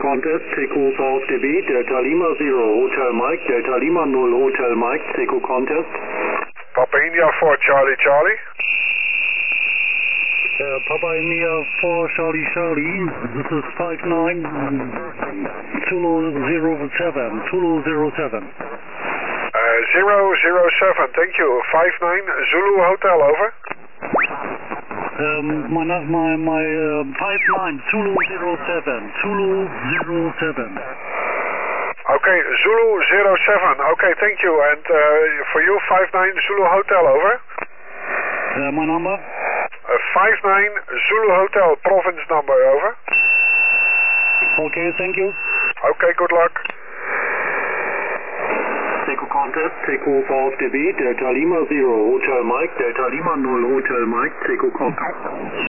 contest, Seco South DB, Delta Lima 0, Hotel Mike, Delta Lima 0, Hotel Mike, Seco contest. Papa India 4 Charlie Charlie. Papa India 4 Charlie Charlie, this is 59 Zulu 07, Zulu 07. 007, thank you. 59 Zulu Hotel, over. My 59 Zulu 07, Zulu 07. Okay, Zulu 07, okay, thank you. And for you, 59 Zulu Hotel, over. My number? 59 Zulu Hotel, province number, over. Okay, thank you. Okay, good luck. Seco contest, Seco South DB, Delta Lima 0, Hotel Mike, Delta Lima 0, Hotel Mike, Seco contest.